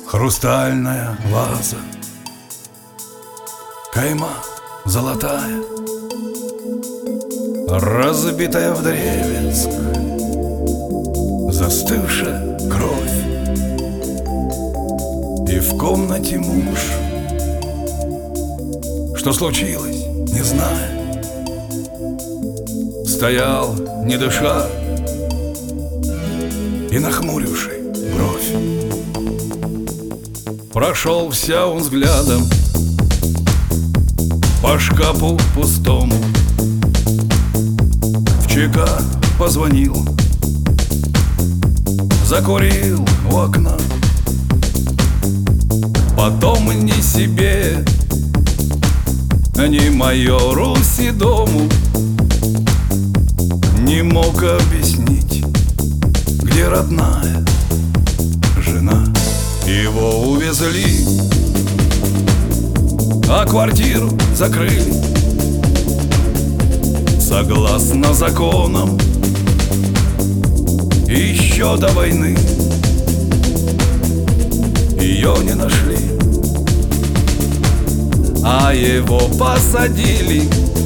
Хрустальная ваза, кайма золотая, разбитая вдребезг, застывшая кровь. И в комнате муж, что случилось, не зная, стоял, не дыша, и нахмуривший бровь. Прошелся он взглядом по шкафу пустому, в ЧК позвонил, закурил у окна. Потом ни себе, ни майору Седому не мог объяснить, где родная жена. Его увезли, а квартиру закрыли согласно законам еще до войны. Ее не нашли, а его посадили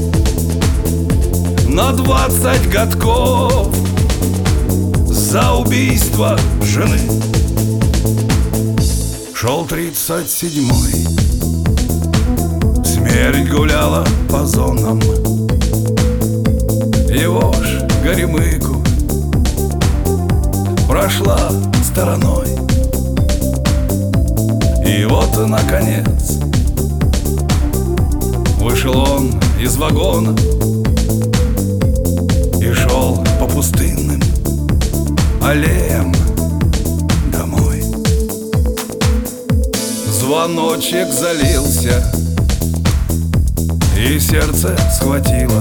на 20 годков за убийство жены. Шел 37-й, смерть гуляла по зонам, его ж горемыку прошла стороной. И вот, наконец, вышел он из вагона и шел по пустынным аллеям домой. Звоночек залился, и сердце схватило,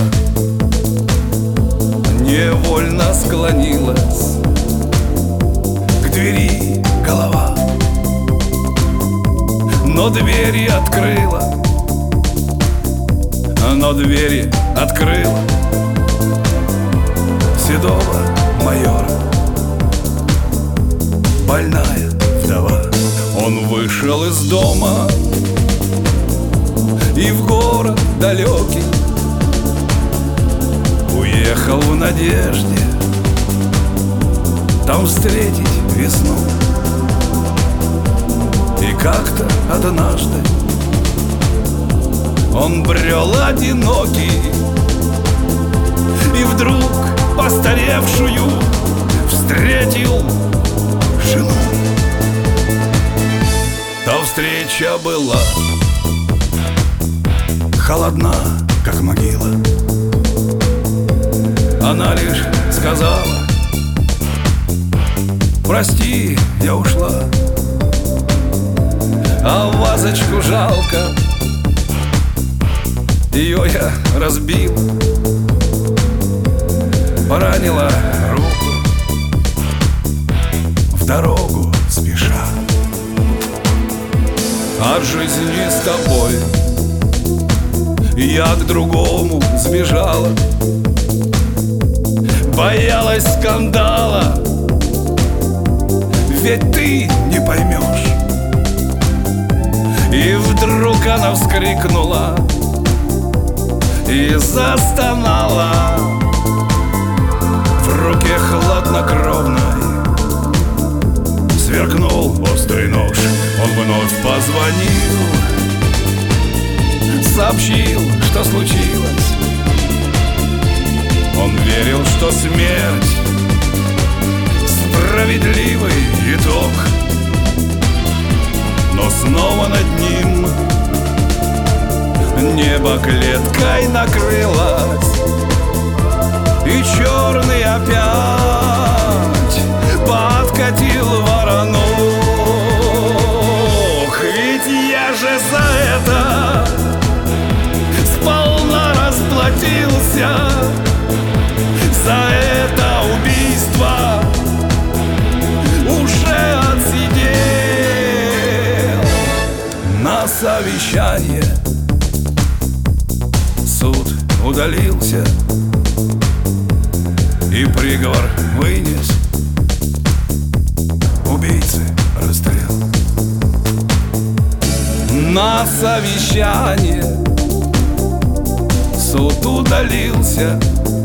невольно склонилась к двери голова. Но двери открыла, седого майора, больная вдова. Он вышел из дома и в город далекий уехал в надежде там встретить весну. И как-то однажды он брел одинокий, и вдруг постаревшую встретил жену. Та встреча была холодна, как могила. Она лишь сказала: прости, я ушла, а вазочку жалко, ее я разбил, поранила руку в дорогу спеша. От жизни с тобой я к другому сбежала, боялась скандала, ведь ты не поймешь. И вдруг она вскрикнула и застонала. В руке хладнокровной сверкнул острый нож. Он вновь позвонил, сообщил, что случилось. Он верил, что смерть справедливый итог, но снова над ним небо клеткой накрылось, и черный опять подкатил воронок. Ведь я же за это сполна расплатился, за это убийство уже отсидел. На совещание суд удалился и приговор вынес: убийцы расстрел. на совещание. Суд удалился,